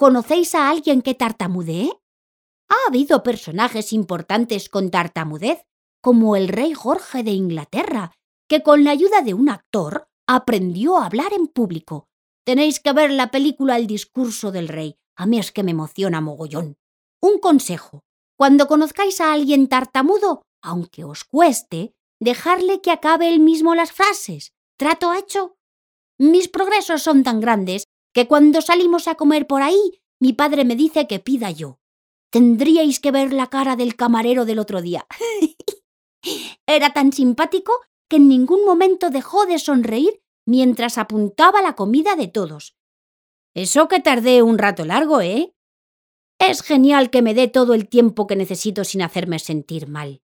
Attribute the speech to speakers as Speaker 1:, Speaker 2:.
Speaker 1: ¿Conocéis a alguien que tartamudee? Ha habido personajes importantes con tartamudez, como el rey Jorge de Inglaterra, que con la ayuda de un actor aprendió a hablar en público. Tenéis que ver la película El discurso del rey. A mí es que me emociona mogollón. Un consejo: cuando conozcáis a alguien tartamudo, aunque os cueste, dejarle que acabe él mismo las frases. ¿Trato hecho? Mis progresos son tan grandes que cuando salimos a comer por ahí, mi padre me dice que pida yo. Tendríais que ver la cara del camarero del otro día. Era tan simpático que en ningún momento dejó de sonreír mientras apuntaba la comida de todos. Eso que tardé un rato largo, ¿eh? Es genial que me dé todo el tiempo que necesito sin hacerme sentir mal.